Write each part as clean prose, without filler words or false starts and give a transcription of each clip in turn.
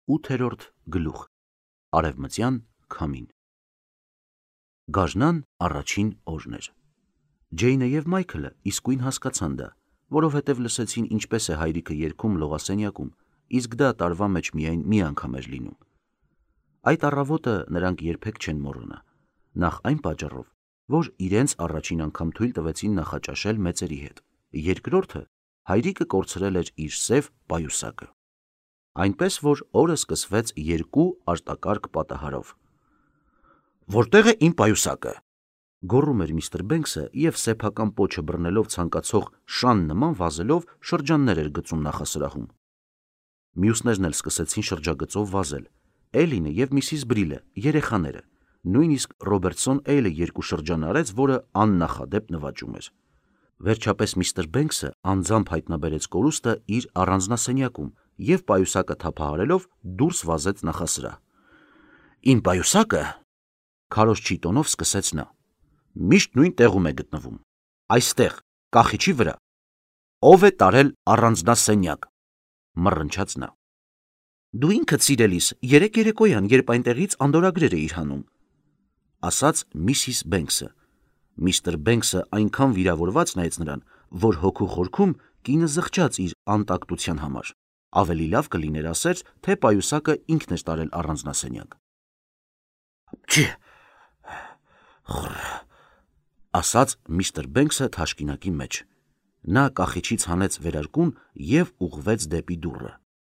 8-րդ գլուխ Արևմտյան քամին Գաժնան առաջին օրն էր։ Ջեյնը և Մայքլը իսկույն հասկացան դա, որովհետև լսեցին ինչպես է հայրիկը երգում լողասենյակում, իսկ դա տարվա մեջ միայն մի անգամ էր լինում։ Այդ առավոտը նրանք երբեք չեն մոռանա, նախ այն պատճառով, որ իրենց առաջին անգամ թույլ տվեցին նախաճաշել մեծերի հետ, երկրորդը հայրիկը կորցրել էր իր սև պայուսակը։ Այնպես որ օրը սկսվեց երկու արտակարգ պատահարով։ «Որտե՞ղ է իմ պայուսակը», գոռում էր միստր Բենքսը և սեփական պոչը բռնելով ցանկացող շան նման վազելով շրջաններ էր գծում նախասրահում։ Մյուսներն էլ սկսեցին շրջագծով վազել, Էլինը և միսիս Բրիլը, երեխաները, նույնիսկ Ռոբերտսոն Էյլը երկու շրջան արեց, որը աննախադեպ նվաճում էր։ Վերջապես միստր Բենքսը անձամբ հայտնաբերեց կորուստը իր առանձնասենյակում և պայուսակը թափահարելով դուրս վազեց նախասրահ։ «Իմ պայուսակը», քարոզչի տոնով սկսեց նա, «միշտ նույն տեղում է գտնվում, այստեղ, կախիչի վրա։ Ո՞վ է տարել առանձնասենյակ», մռնչաց նա։ «Դու ինքդ, սիրելիս, երեկ երեկոյան, երբ այնտեղից անդորրագրեր էիր հանում», ասաց միսիս Բենքսը։ Միստր Բենքսը այնքան վիրավորված նայեց նրան, որ հոգու խորքում կինը զղջաց իր անտակտության համար։ Ավելի լավ կլիներ ասեր, թե պայուսակը ինքն էր տարել առանձնասենյակ։ «Չի», ասաց միստր Բենքսը թաշկինակի մեջ։ Նա կախիչից հանեց վերարկուն և ուղղվեց դեպի դուռը։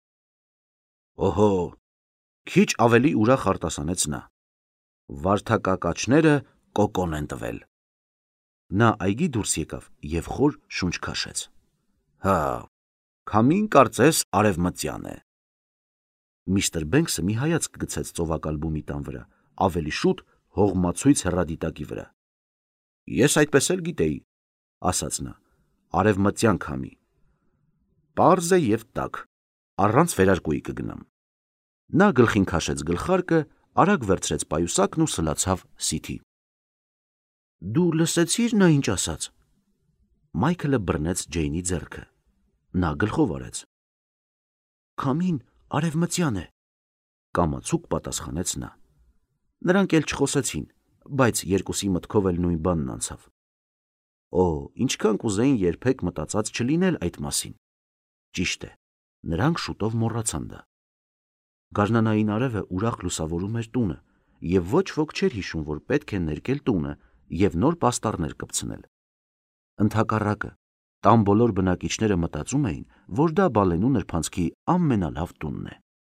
«Օհո», քիչ ավելի ուրախ արտասանեց նա, «վարդակակաչները կոկոն են տվել»։ Նա այգի դուրս եկավ և խոր շունչ քաշեց։ «Հա, քամին կարծես արևմտյան է»։ Միստր Բենքսը մի հայացք գցեց ծովակալբումի տան վրա, ավելի շուտ հողմացույց հեռադիտակի վրա։ «Ես այդպես էլ գիտեի», ասաց նա, «արևմտյան քամի։ Պարզ է և տաք, առանց վերարկուի կգնամ»։ Նա գլխին քաշեց գլխարկը, արագ վերցրեց պայուսակն ու սլացավ սիթի։ «Դու լսեցի՞ր նա ինչ ասաց»։ Մայքլը բռնեց Ջեյնի ձեռքը։ Նա գլխով արեց։ «Քամին արևմտյան է», կամացուկ պատասխանեց նա։ Նրանք էլ չխոսեցին, բայց երկուսի մտքով էլ նույն բանն անցավ։ Օ, ինչքան կուզեին երբեք մտածած չլինել այդ մասին։ Ճիշտ է, նրանք շուտով մոռացան դա։ Գարնանային արևը ուրախ լուսավորում էր տունը, և ոչ ոք չէր հիշում, որ պետք է ներկել տունը և նոր պաստառներ կպցնել։ Ընդհակառակը, տան բոլոր բնակիչները մտածում էին, որ դա բալենու նրբանցքի ամենալավ տունն է։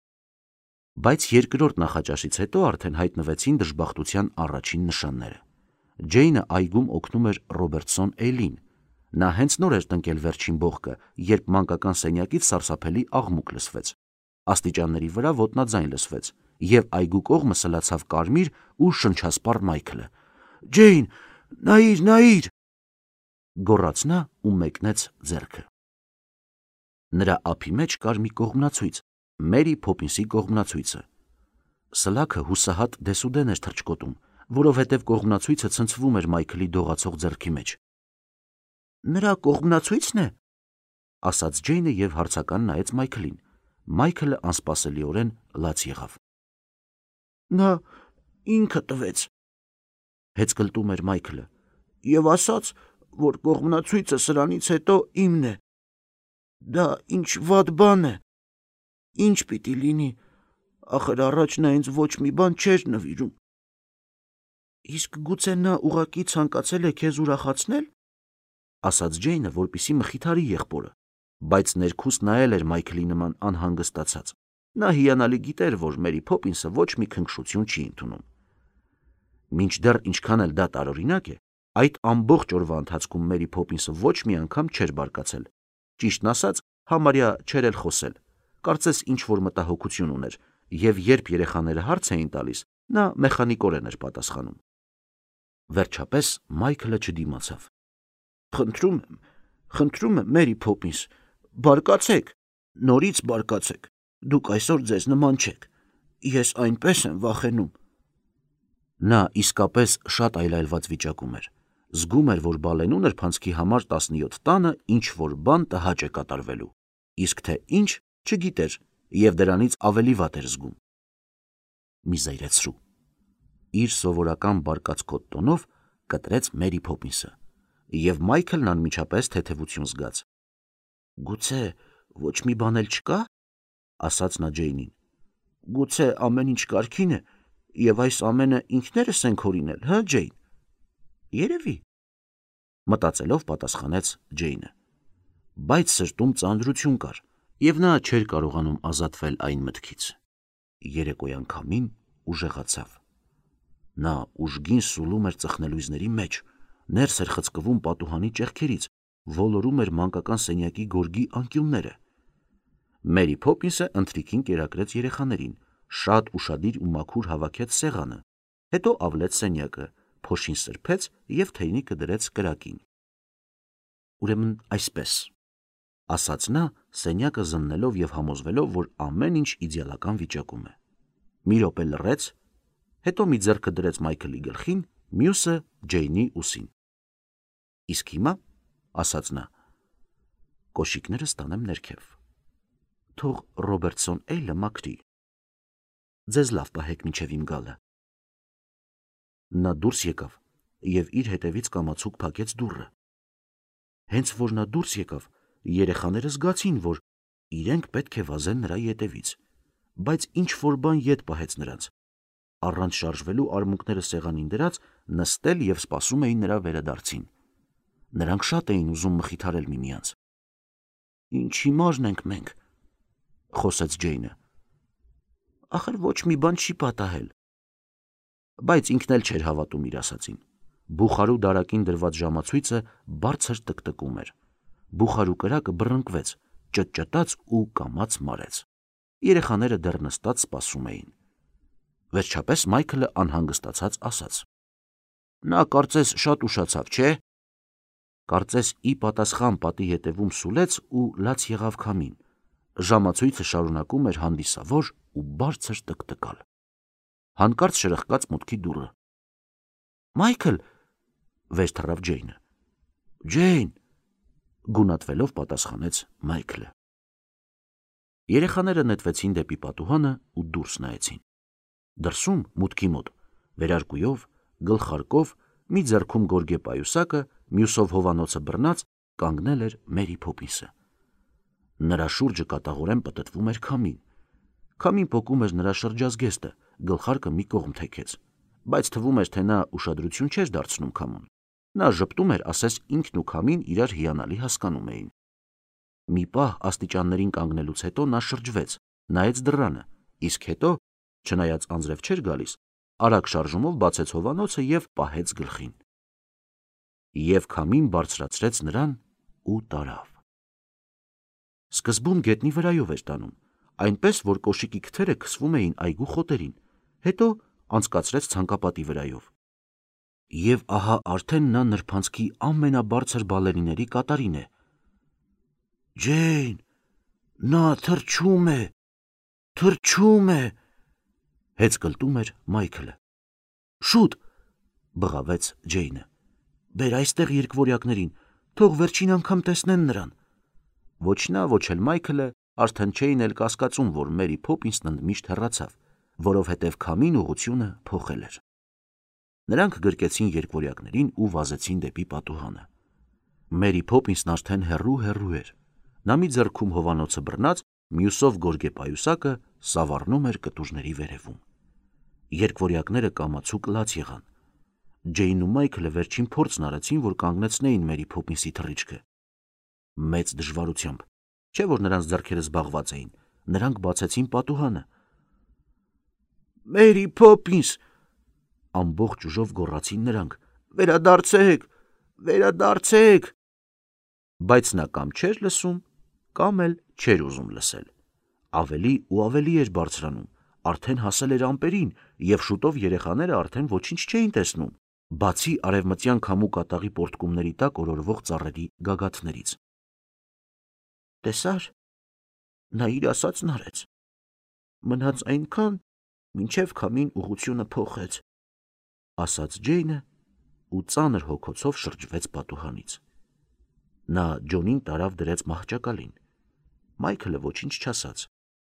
Բայց երկրորդ նախաճաշից հետո արդեն հայտնվեցին դժբախտության առաջին նշանները։ Ջեյնը այգում օգնում էր Ռոբերտսոն Էյլին։ Նա հենց նոր էր տնկել վերջին բողկը, երբ մանկական սենյակից սարսափելի աղմուկ լսվեց։ Աստիճանների վրա ոտնաձայն լսվեց, և այգու կողմը սլացավ կարմիր ու շնչասպառ Մայքլը։ «Ջեյն, նայիր, նայիր», գոռաց նա ու մեկնեց ձեռքը։ Նրա ափի մեջ կար մի կողմնացույց, Մերի Փոփինսի կողմնացույցը։ Սլաքը հուսահատ դեսուդեն էր թռչկոտում, որովհետև կողմնացույցը ցնցվում էր Մայքլի դողացող ձեռքի մեջ։ «Նրա կողմնացույցն է», ասաց Ջեյնը և հարցական նայեց Մայքլին։ Մայքլը անսպասելիորեն լաց եղավ։ «Նա ինքը տվեց», հեծկլտում էր Մայքլը, «և ասաց, որ կողմնացույցը սրանից հետո իմն է։ Դա ինչ վատ բան է։ Ինչ պիտի լինի, ախր առաջ նա ինձ ոչ մի բան չէր նվիրում»։ «Իսկ գուցե նա ուղղակի ցանկացել է քեզ ուրախացնել», ասաց Ջեյնը, որպեսզի մխիթարի եղբորը, բայց ներքուստ նայել էր Մայքլի նման անհանգստացած։ Նա հիանալի գիտեր, որ Մերի Փոփինսը ոչ մի քնքշություն չի ընդունում։ Մինչդեռ ինչքան էլ դա տարօրինակ է, այդ ամբողջ օրվա ընթացքում Մերի Փոփինսը ոչ մի անգամ չէր բարկացել։ Ճիշտն ասած, համարյա չէր էլ խոսել։ Կարծես ինչ-որ մտահոգություն ուներ, և երբ երեխաները հարց էին տալիս, նա մեխանիկորեն էր պատասխանում։ Վերջապես Մայքլը չդիմացավ։ Խնդրում եմ, Մերի Փոփինս, բարկացեք, նորից բարկացեք, դուք այսօր ձեզ նման չեք, ես այնպես եմ վախենում։ Նա իսկապես շատ այլայլված վիճակում էր։ Զգում էր, որ բալենու նրբանցքի համար 17 տանը ինչ-որ բան տհաճ է կատարվելու, իսկ թե ինչ, չգիտեր և դրանից ավելի վատ էր զգում։ Մի զայրացրու։ Իր սովորական բարկացկոտ տոնով կտրեց Մերի Փոփինսը, և Մայքլն անմիջապես թեթևություն զգաց։ Գուցե ոչ մի բան էլ չկա, ասաց նա Ջեյնին։ Գուցե ամեն ինչ կարգին է, և այս ամենը ինքներս ենք հորինել, հը Ջեյն։ Երևի, մտածելով պատասխանեց Ջեյնը։ Բայց սրտում ծանրություն կար, և նա չէր կարողանում ազատվել այն մտքից։ Երեկոյան քամին ուժեղացավ։ Նա ուժգին սուլում էր ծխնելույզների մեջ, ներս էր խցկվում պատուհանի ճեղքերից, ոլորում էր մանկական սենյակի գորգի անկյունները։ Մերի Փոփինսը ընթրիքին կերակրեց երեխաներին, շատ ուշադիր ու մաքուր հավաքեց սեղանը, հետո ավլեց սենյակը, փոշին սրբեց և թեյնիկը դրեց կրակին։ Ուրեմն այսպես, ասաց նա, սենյակը զննելով և համոզվելով, որ ամեն ինչ իդեալական վիճակում է։ Մի րոպե լռեց, հետո մի ձեռքը դրեց Մայքլի գլխին, մյուսը Ջեյնի ուսին։ Իսկ հիմա, ասաց նա, կոշիկներս տանեմ ներքև։ Թող Ռոբերտսոն Էյլը մաքրի։ Ձեզ լավ պահեք մինչև իմ գալը։ Նա դուրս եկավ և իր հետևից կամացուկ փակեց դուռը։ Հենց որ նա դուրս եկավ, երեխաները զգացին, որ իրենք պետք է վազեն նրա ետևից, բայց ինչ-որ բան ետ պահեց նրանց։ Առանց շարժվելու արմունկները սեղանին դրած, նստել և սպասում էին նրա վերադարձին։ Նրանք շատ էին ուզում մխիթարել միմյանց։ Ինչ հիմարն ենք մենք, խոսեց Ջեյնը։ Ախր ոչ մի բան չի պատահել։ Բայց ինքն էլ չէր հավատում իր ասածին։ Բուխարու դարակին դրված ժամացույցը բարձր տկտկում էր։ Բուխարու կրակը բռնկվեց, ճտճտաց ու կամաց մարեց։ Երեխաները դեռ նստած սպասում էին։ Վերջապես Մայքլը անհանգստացած ասաց. Նա կարծես շատ ուշացավ, չէ՞։ Կարծես ի պատասխան պատի ետևում սուլեց ու լաց եղավ քամին։ Ժամացույցը շարունակում էր հանդիսավոր ու բարձր տկտկալ։ Հանկարծ շրխկաց մուտքի դուռը։ Մայքլ, վեր թռավ Ջեյնը։ Ջեյն, գունատվելով պատասխանեց Մայքլը։ Երեխաները նետվեցին դեպի պատուհանը ու դուրս նայեցին։ Դրսում մուտքի մոտ, վերարկուով, գլխարկով, մի ձեռքում գորգե պայուսակը, մյուսով հովանոցը բռնած, կանգնել էր Մերի Փոփինսը։ Նրա շուրջը կատաղորեն պտտվում էր քամին։ Քամին պոկում էր նրա շրջազգեստը, գլխարկը մի կողմ թեքեց, բայց թվում էր, թե նա ուշադրություն չէր դարձնում քամուն։ Նա ժպտում էր, ասես ինքն ու քամին իրար հիանալի հասկանում էին։ Մի պահ աստիճաններին կանգնելուց հետո նա շրջվեց, նայեց դռանը, իսկ հետո, չնայած անձրև չէր գալիս, արագ շարժումով բացեց հովանոցը և պահեց գլխին։ Եվ քամին բարձրացրեց նրան ու տարավ։ Սկզբում գետնի վրայով էր տանում, այնպես, որ կոշիկի քթերը քսվում էին այգու խոտերին, հետո անցկացրեց ցանկապատի վրայով։ Եվ ահա արդեն նա նրբանցքի ամենաբարձր բալերիների կատարին է։ Ջեյն, նա թռչում է, թռչում է, հեծկլտում էր Մայքլը։ Շուտ, բղավեց Ջեյնը։ Բեր այստեղ երկվորյակներին, թող վերջին անգամ տեսնեն նրան։ Ոչ նա, ոչ էլ Մայքլը արդեն չէին էլ կասկածում, որ Մերի Փոփինսն ընդմիշտ հեռացավ, որովհետև քամին ուղղությունը փոխել էր։ Նրանք գրկեցին երկվորյակներին ու վազեցին դեպի պատուհանը։ Մերի Փոփինսն արդեն հեռու էր։ Նա մի ձեռքում հովանոցը բռնած, մյուսով գորգե պայուսակը սավառնում էր կտուժների վերևում։ Երկվորյակները կամացուկ լաց եղան։ Ջեյնն ու Մայքլը վերջին փորձն արեցին, որ կանգնեցնեին Մերի Փոփինսի թռիչքը։ Մեծ դժվարությամբ, չէ՞ որ նրանց ձեռքերը զբաղված էին, նրանք բացեցին պատուհանը։ Մերի Փոփինս, ամբողջ ուժով գոռացին նրանք. Վերադարձեք, վերադարձեք։ Բայց նա կամ չէր լսում, կամ էլ չէր ուզում լսել։ Ավելի ու ավելի էր բարձրանում, արդեն հասել էր ամպերին, և շուտով երեխաները արդեն ոչինչ չէին տեսնում, բացի արևմտյան քամու կատաղի պոռթկումների տակ օրորվող ծառերի գագաթներից։ Տեսա՞ր, նա իր ասածն արեց։ Մնաց այնքան, մինչև քամին ուղղությունը փոխեց, ասաց Ջեյնը ու ծանր հոգոցով շրջվեց պատուհանից։ Նա Ջոնին տարավ դրեց մահճակալին։ Մայքլը ոչինչ չասաց։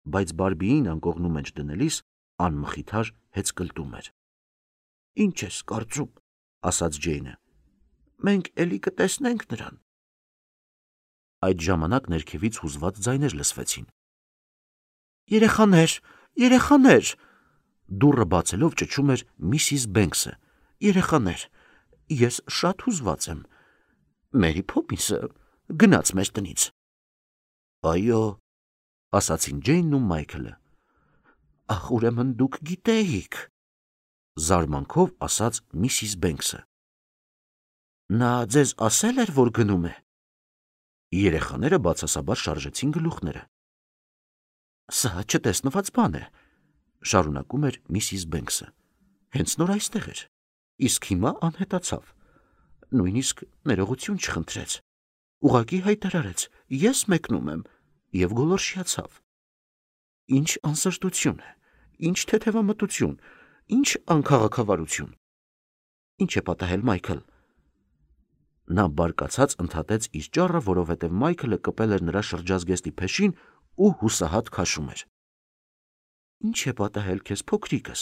բայց Բարբիին անկողնու մեջ դնելիս անմխիթար հեծկլտում էր։ Ինչ ես կարծում, ասաց Ջեյնը։ Մենք էլի կտեսնենք նրան։ Այդ ժամանակ ներքևից հուզված ձայներ լսվեցին։ Երեխաներ, երեխաներ, դուռը բացելով ճչում էր Միսիս Բենքսը։ Երեխաներ, ես շատ հուզված եմ։ Մերի Փոփինսը գնաց մեր տնից։ Այո, ասացին Ջեյնն ու Մայքլը։ Ախ, ուրեմն դուք գիտեիք, զարմանքով ասաց Միսիս Բենքսը։ Նա ձեզ ասել էր, որ գնում է։ Երեխաները բացասաբար շարժեցին գլուխները։ Սա չտեսնված բան է, շարունակում էր Միսիս Բենքսը։ Հենց նոր այստեղ էր, իսկ հիմա անհետացավ։ Նույնիսկ ներողություն չխնդրեց։ Ուղղակի հայտարարեց. ես մեկնում եմ եւ գոլորշիացավ։ Ինչ անսրտություն է, ինչ թեթևամտություն, ինչ անքաղաքավարություն։ Ինչ է պատահել, Մայքլ։ Նա բարկացած ընդհատեց իր ճառը, որովհետև Մայքլը կպել էր նրա շրջազգեստի փեշին ու հուսահատ քաշում էր։ Ինչ է պատահել քեզ, փոքրիկս։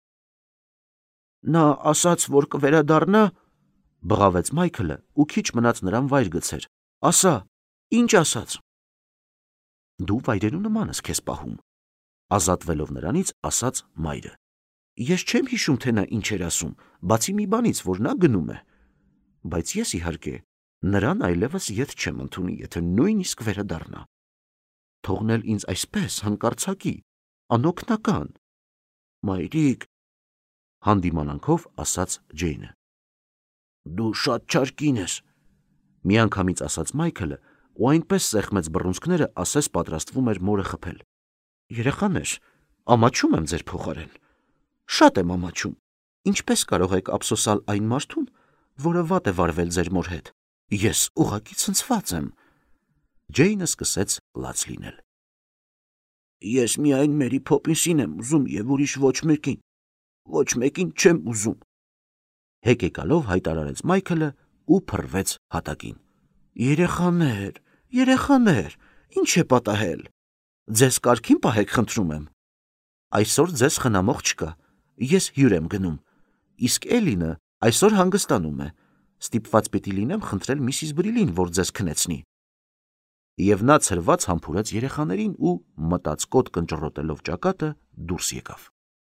Նա ասաց, որ կվերադառնա, բղավեց Մայքլը ու քիչ մնաց նրան վայր գցեր։ Ասա, ինչ ասաց։ Դու վայրենու նման ես քեզ պահում, ազատվելով նրանից ասաց մայրը։ Ես չեմ հիշում, թե նա ինչ էր ասում, բացի մի բանից, որ նա գնում է։ Բայց ես իհարկե նրան այլևս ետ չեմ ընդունի, եթե նույնիսկ վերադառնա։ Թողնել ինձ այսպես հանկարծակի, անօգնական։ Մայրիկ, հանդիմանանքով ասաց Ջեյնը։ Դու շատ չար կին ես, միանգամից ասաց Մայքլը ու այնպես սեղմեց բռունցքները, ասես պատրաստվում էր մորը խփել։ Երեխաներ, ամաչում եմ ձեր փոխարեն։ Շատ եմ ամաչում։ Ինչպես կարող եք ափսոսալ այն մարդուն, որը վատ է վարվել ձեր մոր հետ։ Ես ուղղակի ցնցված եմ։ Ջեյնը սկսեց լաց լինել։ Ես միայն Մերի Փոփինսին եմ ուզում եւ ուրիշ ոչ մեկին։ Ոչ մեկին չեմ ուզում։ Հեկեկալով հայտարարեց Մայքլը ու փռվեց հատակին։ Երեխաներ, երեխաներ, ինչ է պատահել։ Ձեզ կարգին պահեք, խնդրում եմ։ Այսօր ձեզ խնամող չկա։ Ես հյուր եմ գնում։ Իսկ Էլինը այսօր հանգստանում է։ Ստիպված պիտի լինեմ խնդրել Միսիս Բրիլին, որ ձեզ քնեցնի։ Եվ նա ցրված համբուրեց երեխաներին ու մտածկոտ կնճռոտելով ճակատը դուրս եկավ։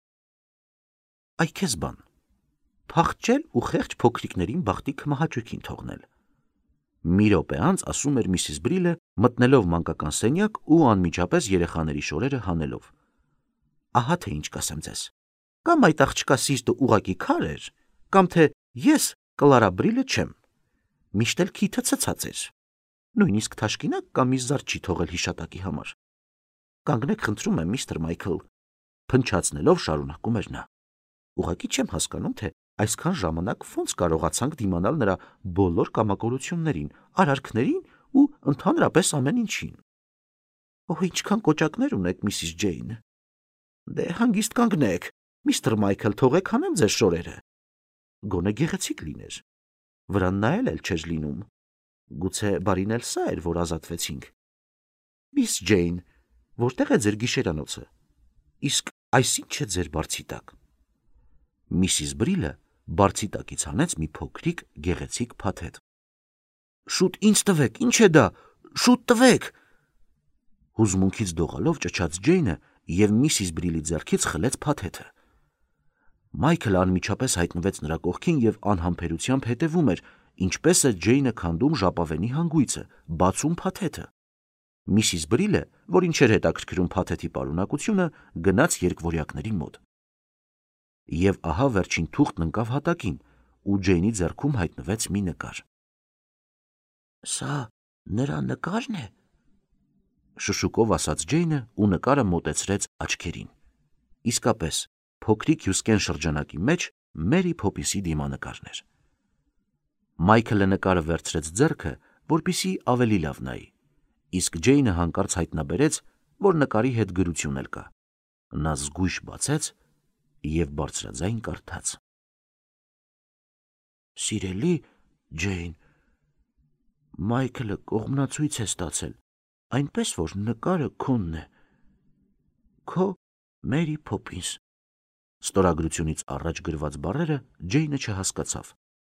Այ քեզ բան։ Փախչել ու խեղճ փոքրիկներին բախտի քմահաճույքին թողնել։ Մի րոպե անց ասում էր Միսիս Բրիլը, մտնելով մանկական սենյակ ու անմիջապես երեխաների շորերը հանելով։ Ահա թե ինչ կասեմ ձեզ։ Կամ այդ աղջկա սիրտը ուղակի քար էր, կամ թե ես Կլարա Բրիլը չեմ։ Միշտ էլ քիթը ցցած էր։ Նույնիսկ թաշկինակ կամ մի զարդ չի թողել հիշատակի համար։ Կանգնեք, խնդրում եմ, միստր Մայքլ, փնչացնելով շարունակում էր նա։ Ուղղակի չեմ հասկանում, թե այսքան ժամանակ ոնց կարողացանք դիմանալ նրա բոլոր կամակորություններին, արարքներին ու ընդհանրապես ամեն ինչին։ Օհ, ինչքան կոճակներ ունեք, Միսիս Ջեյն։ Դե հանգիստ կանգնեք, միստր Մայքլ, թողեք հանեմ ձեր շորերը։ Գոնե գեղեցիկ լիներ։ Վրան նայել էլ չէր լինում։ Գուցե բարին էլ սա էր, որ ազատվեցինք։ Միս Ջեյն, որտեղ է ձեր գիշերանոցը։ Իսկ այս ինչ է ձեր բարձի տակ։ Միսիս Բրիլը բարձի տակից հանեց մի փոքրիկ գեղեցիկ փաթեթ։ Շուտ ինձ տվեք, ինչ է դա, շուտ տվեք։ Հուզմունքից դողալով ճչաց Ջեյնը եւ Միսիս Բրիլի ձեռքից խլեց փաթեթը։ Մայքլը անմիջապես հայտնվեց նրա կողքին եւ անհամբերությամբ հետևում էր, ինչպես է Ջեյնը քանդում ժապավենի հանգույցը, բացում փաթեթը։ Միսիս Բրիլը, որին չէր հետաքրքրում փաթեթի պարունակությունը, գնաց երկվորյակների մոտ։ Եվ ահա վերջին թուղթն ընկավ հատակին, ու Ջեյնի ձեռքում հայտնվեց մի նկար։ Սա նրա նկարն է, շշուկով ասաց Ջեյնը ու նկարը մոտեցրեց աչքերին։ Իսկապես, փոքրիկ հյուսկեն շրջանակի մեջ Մերի Փոփինսի դիմանկարն էր։ Մայքլը նկարը վերցրեց ձեռքը, որպեսզի ավելի լավ նայի, իսկ Ջեյնը հանկարծ հայտնաբերեց, որ նկարի հետ գրություն էլ կա։ Նա զգույշ բացեց եւ բարձրաձայն կարդաց. Սիրելի Ջեյն, Մայքլը կողմնացույց է ստացել, այնպես որ նկարը քոնն է։ Քո Մերի Փոփինս։ Ստորագրությունից առաջ գրված բառերը Ջեյնը չհասկացավ։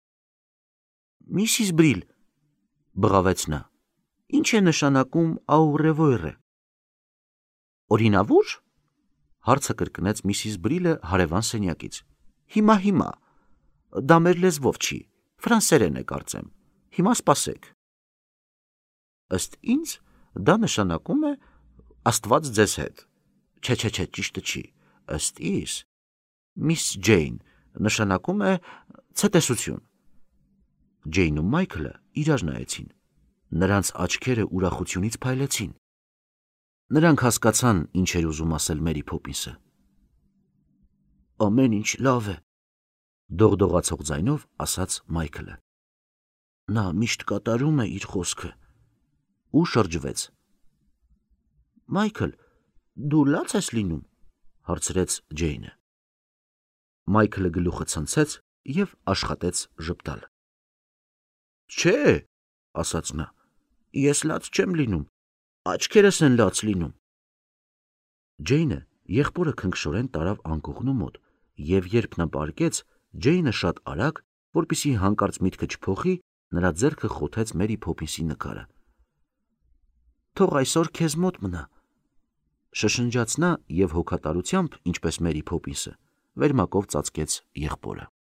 Միսիս Բրիլ, բղավեց նա, ինչ է նշանակում աուրևոյրը։ Օրինավոր։ Հարցը կրկնեց Միսիս Բրիլը հարևան սենյակից։ Հիմա, դա մեր լեզվով չի, ֆրանսերեն է կարծեմ, հիմա սպասեք։ Ըստ ինձ, դա նշանակում է Աստված ձեզ հետ։ Չէ, ճիշտը չի, ըստ իս, Միս Ջեյն նշանակում է ցտեսություն։ Ջեյնն ու Մայքլը իրար նայեցին, նրանց աչքերը ուրախությունից փայլեցին։ Նրանք հասկացան, ինչ էր ուզում ասել Մերի Փոփինսը։ Ամեն ինչ լավ է, դողդողացող ձայնով ասաց Մայքլը։ Նա միշտ կատարում է իր խոսքը։ Ու շրջվեց։ Մայքլ, դու լաց ես լինում, հարցրեց Ջեյնը։ Մայքլը գլուխը ցնցեց և աշխատեց ժպտալ։ Չէ, ասաց նա, ես լաց չեմ լինում, աչքերս են լաց լինում։ Ջեյնը եղբորը քնքշորեն տարավ անկողնու մոտ, և երբ նա պառկեց, Ջեյնը շատ արագ, որպեսզի հանկարծ միտքը չփոխի, նրա ձեռքը խոթեց Մերի Փոփինսի նկարը։ Թող այսօր քեզ մոտ մնա, շշնջաց նա և հոգատարությամբ, ինչպես Մերի Փոփինսը, վերմակով ծածկեց եղբորը։